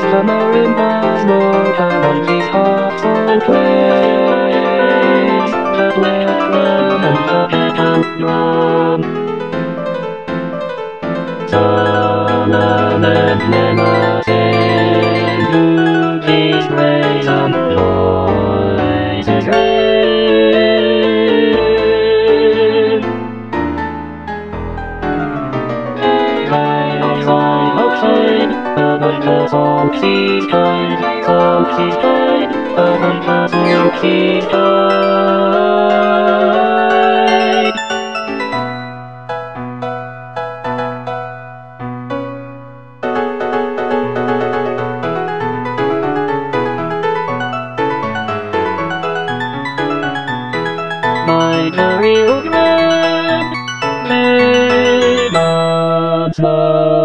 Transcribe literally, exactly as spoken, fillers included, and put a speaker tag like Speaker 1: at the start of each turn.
Speaker 1: summer in Glasgow, Canada's hot and plays the black drum and the pickup drum. Someone and never sing to these brazen voices rain. They fly outside, above the salty sky, salty sky, above the salty sky. My very old man, may not smile.